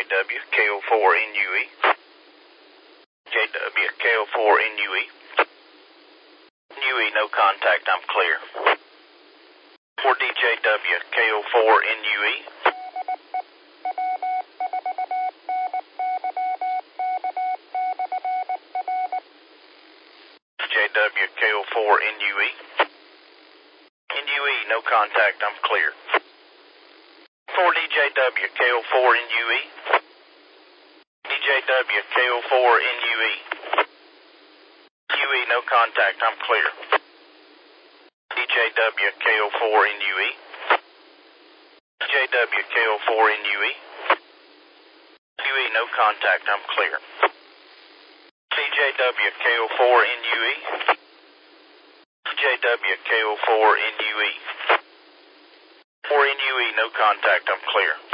JW, KO4 NUE. JW, KO4 NUE. NUE, no contact, I'm clear. 4DJW, KO4 NUE. JW, KO4 NUE. NUE, no contact, I'm clear. 4DJW, KO4 NUE. DJW, KO4 NUE. UE, no contact, I'm clear. DJW, KO4 NUE. DJW, KO4 NUE. UE, no contact, I'm clear. DJW, KO4 NUE. DJW, KO4 NUE. 4 NUE, no contact, I'm clear.